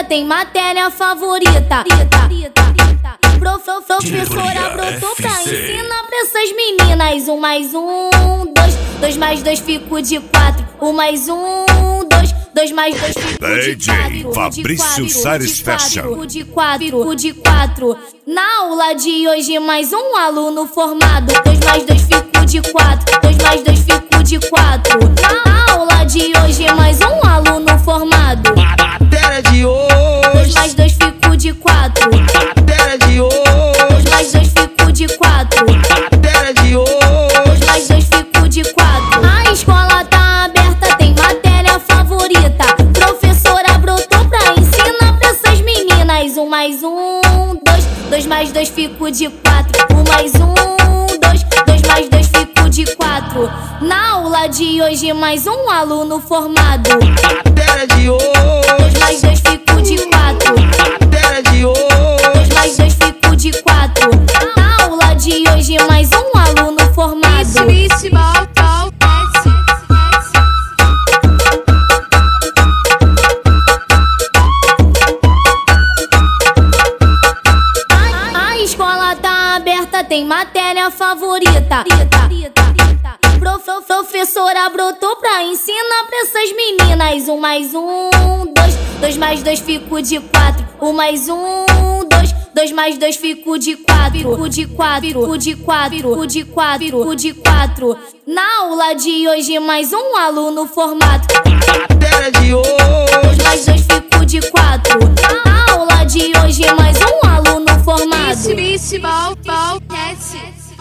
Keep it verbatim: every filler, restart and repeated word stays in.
tem matéria favorita. Prof, professora brotou pra ensinar pra essas meninas. Um mais um, dois, dois mais dois fico de quatro. Um mais um, dois, dois mais dois fico de quatro. D J Fabrício Salles Fashion. De quatro, de quatro. Na aula de hoje mais um aluno formado. Dois mais dois fico de quatro. Dois mais dois fico de quatro. Na aula de hoje mais um aluno formado. Matéria de hoje. Dois mais dois fico de quatro. Matéria de hoje. Dois mais dois fico de quatro. Matéria de hoje. Dois mais dois fico de quatro. A escola tá aberta, tem matéria favorita. Professora brotou pra ensinar pra essas meninas. Um mais um, dois, dois mais dois fico de quatro. Um mais um, dois, dois mais dois fico de quatro. Na aula de hoje mais um aluno formado. Matéria de hoje. Dois mais dois fico de quatro. Matéria de hoje. Dois mais dois fico de quatro. Na aula de hoje mais um aluno formado. A escola tá aberta, tem matéria favorita. Prof, professora brotou pra ensinar pra essas meninas. Um mais um, dois, dois mais dois fico de quatro. Um mais um, dois, dois mais dois fico de quatro. Fico de quatro, fico de quatro, fico de quatro, fico de quatro. Na aula de hoje mais um aluno formado. Matéria de hoje. Dois mais dois fico de quatro. Na aula de hoje mais um aluno formado. Bicho, bicho, bom, bom,